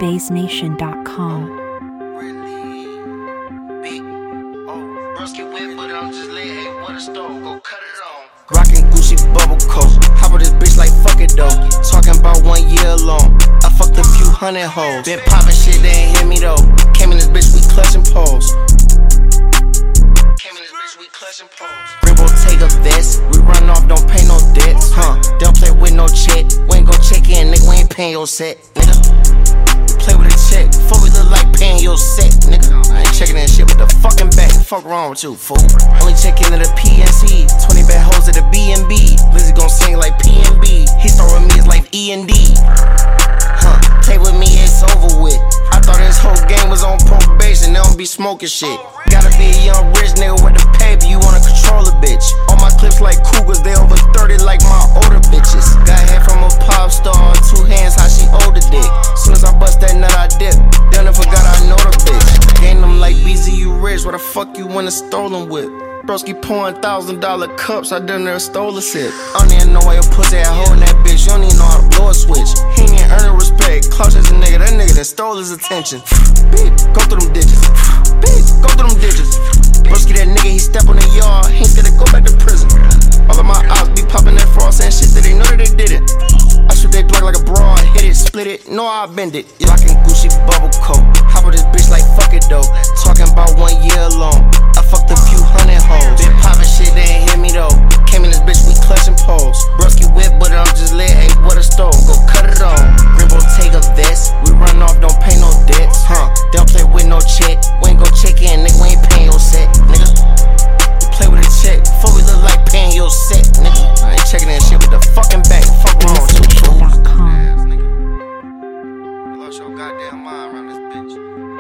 BaseNation.com. Rockin' Gucci bubble coat. Hop on this bitch like fuck it though. Talking about 1 year alone. I fucked a few hundred hoes. Been poppin' shit, they ain't hear me though. Came in this bitch, we clutchin' poles. Rainbow take a vest. We run off, don't pay no debts. Don't play with no check. We ain't gon' check in, nigga. We ain't paying your set, nigga. We play with a check. Fuck, we look like paying your set, nigga. I ain't checking that shit with the fucking back. Fuck wrong with you, fool? Only checking to the PNC. 20 bad hoes at the B&B. Lizzie gon' sing like PNB. He start with me, it's like E&D. Play with me, it's over with. I thought this whole game was on probation. They don't be smoking shit. Gotta be a young rich nigga with the paper. You wanna control a bitch. All my clips like cougars, they over 30 like my older bitches. Got head from a pop star, 2 hands, how she hold the dick. Soon as I bust that nut, I dip. Then I forgot I know the bitch. Gain them like BZ, you rich. What the fuck you wanna stolen with? Broski pouring $1,000 cups, I done there stole a sip. I don't even know why your pussy had holding that bitch. You don't even know how to blow a switch. He ain't earning respect. Klaus is a nigga, that nigga that stole his attention. Bitch, go through them ditches. Bitch, go through them ditches. Broski that nigga, he step on the yard, he ain't gonna go back to prison. All of my ops be popping that frost and shit that they know that they did it. I shoot they block like a broad, hit it, split it, no I bend it. Rockin' Gucci bubble coat. Hop on this bitch like fuck it though. Talking about 1 year alone. I fucked a few hundred hoes. Been poppin' shit, they ain't hear me though. Came in this bitch, we clutchin' poles. Broski whip, but I'm just lit, ayy, what a stove. Go cut it on. Rainbow take a vest. We run off, don't pay no debts. Don't play with no check. We ain't gon' check in, nigga, we ain't paying your set, nigga. We play with a check. Before we look like paying your set, nigga. I ain't checking that shit with the fucking back. Fuck wrong with you, fool? BaseNation.com. You lost your goddamn mind around this bitch.